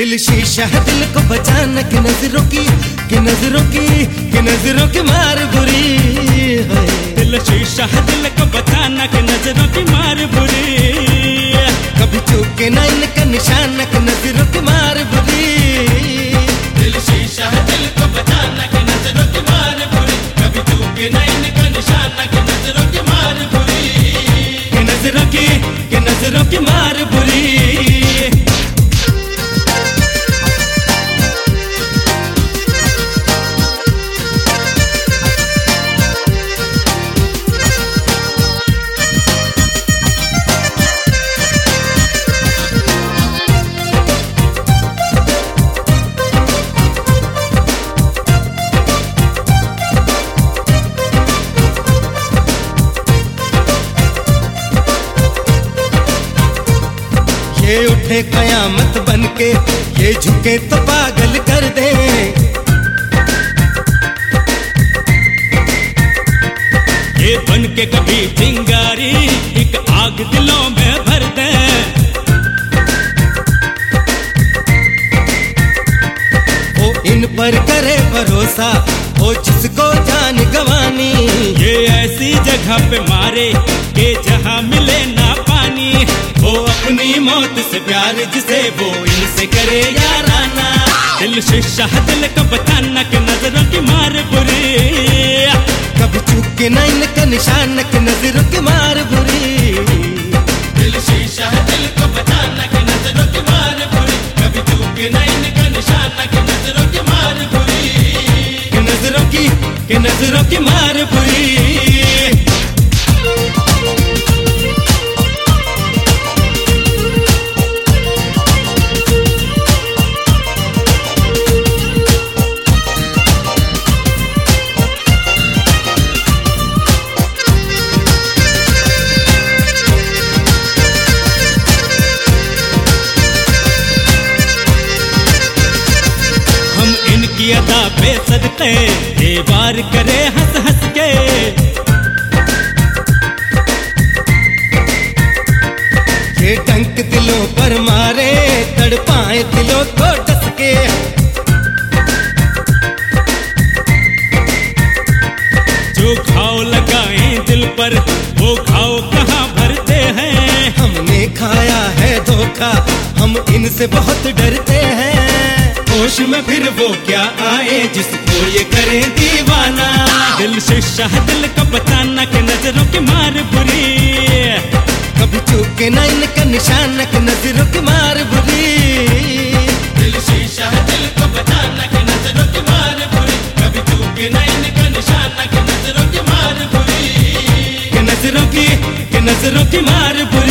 दिल शीशा है दिल को बचाना कि नजरों की मार बुरी है। दिल शीशा है दिल को बचाना कि नजरों की मार बुरी। कभी चूके ना इनका निशाना कि नजरों की मार बुरी। दिल शीशा है दिल को बचाना कि नजरों की मार बुरी। कभी चूके ना इनका निशाना कि नजरों की मार बुरी। कि नजरों की मार बुरी। ये उठे कयामत बनके, ये झुके तो पागल कर दे। ये बनके कभी चिंगारी एक आग दिलों में भर दे। वो इन पर करे भरोसा, वो जिसको जान गंवानी। ये ऐसी जगह पे मारे कि जहाँ मिले ना पानी। वो अपनी मौत से प्यार जिसे वो इनसे करे याराना। दिल शीशा है दिल को बचाना कि नजरों की मार बुरी। कभी चूके ना इनका निशाना कि नजरों की मार बुरी। दिल शीशा है दिल को बचाना कि नजरों की मार बुरी। कभी चूके ना इनका निशाना कि नजरों की मार बुरी। कि नजरों की मार बुरी। की अदा पे सदके ये वार करे हंस हंस के। ये डंक दिलों पर मारे, तड़पाए दिलों को डस के। जो घाव लगाए दिल पर वो घाव कहाँ भरते हैं। हमने खाया है धोखा, हम इनसे बहुत डरते हैं। होश में फिर वो क्या आए जिसको ये करे दीवाना। दिल शीशा है दिल को बचाना कि नजरों की मार बुरी। कभी चूके ना इनका निशाना कि नजरों की मार बुरी। दिल शीशा है दिल को बचाना कि नजरों की मार बुरी। कभी चूके ना इनका निशाना कि नजरों की मार बुरी। कि नजरों की मार बुरी।